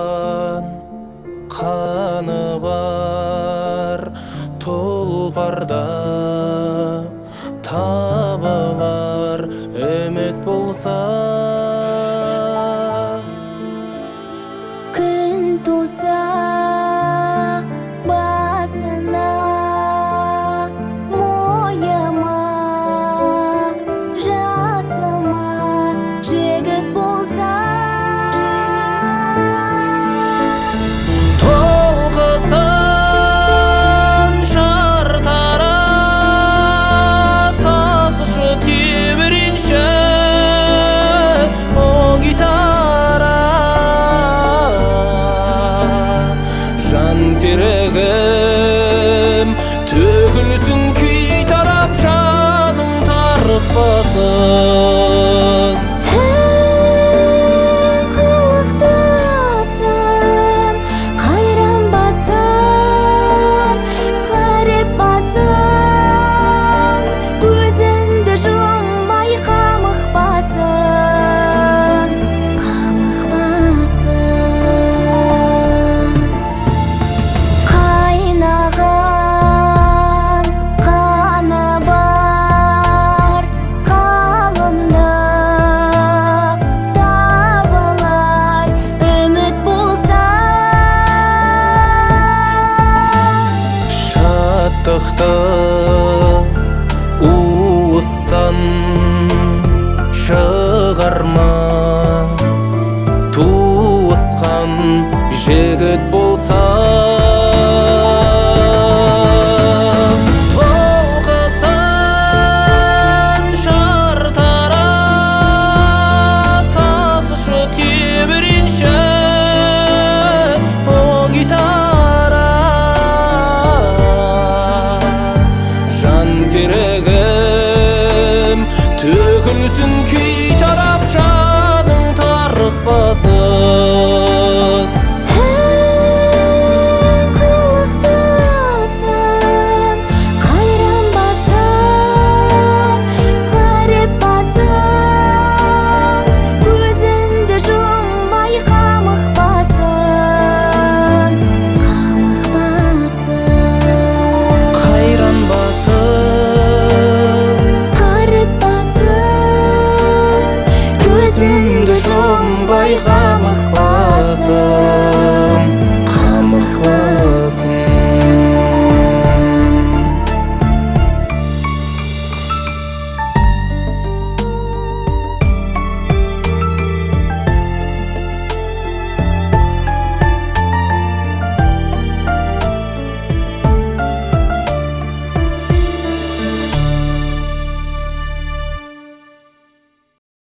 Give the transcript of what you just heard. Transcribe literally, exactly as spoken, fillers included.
толған қаны бар тұлпарда табылар үміт болса. Күн туса басына, мойыма жасыма жігіт болса. Толқысын шартара тасышы тебірінші о гитара. Жан серігім төгілсін күй тарап, жаның тарықпасын. Уыстан шығарма туысқан жігіт болса. Толқысын шартара тасышы тебірінші о гитара. Жан серігім төгілсін